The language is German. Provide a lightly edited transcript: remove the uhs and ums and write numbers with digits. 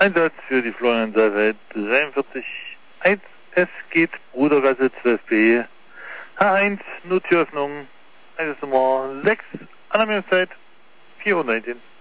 Einsatz für die Florian Seifert 43. 1, es geht Brudergasse 12b. H1, nur Türöffnung. Eines Nummer 6, Anmeldungszeit 4:19 Uhr.